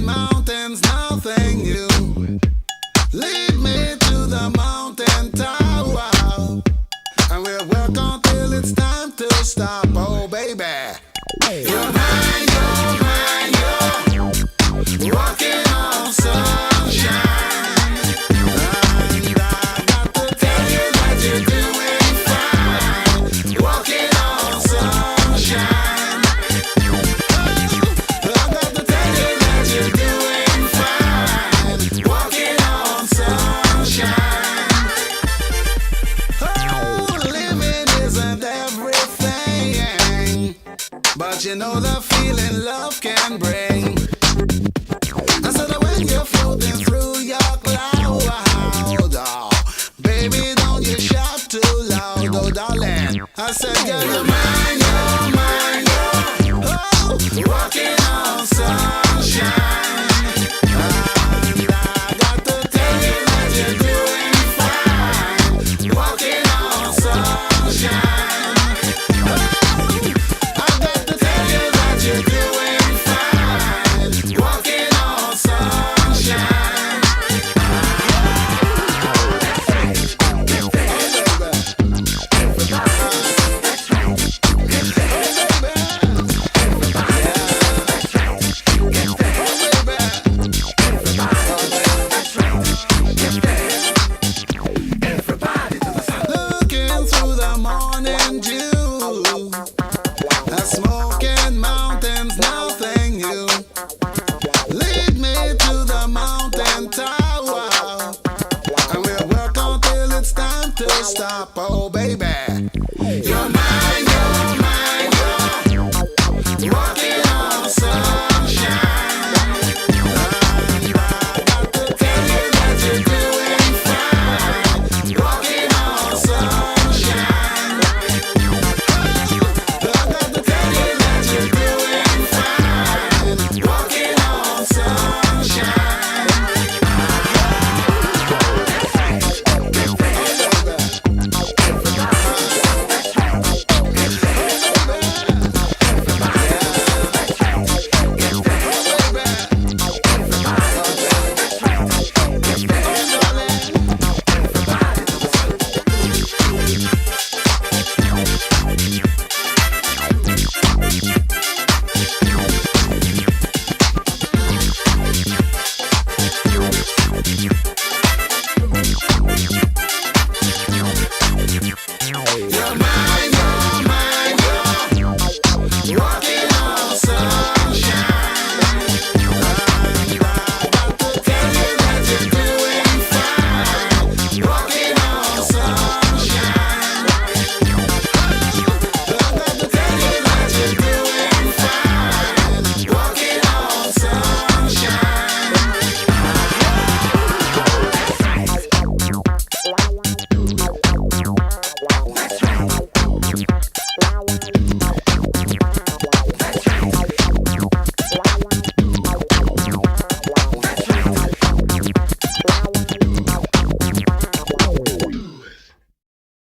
Smoking mountains, nothing new. Lead me to the mountain tower, and we'll work until it's time to stop. Oh, baby, you're mine, you're walking on sunshine. And I got to tell you that you're doing fine. Walking on sunshine. I got to tell you that you're doing fine. Walking on sunshine. Oh, living isn't everything, but you know the feeling love can bring. I said that when you're floating through your cloud, oh, baby, don't you shout too loud, oh darling. I said, girl, you're mine, oh, walking on sunshine. And I got to tell you that you're doing fine, walking on sunshine. Oh, I got to tell you that you're doing fine, walking on sunshine. Looking through the morning dew, smoking mountains, nothing new. Lead me to the mountain tower, and we'll work until it's time to stop. Oh,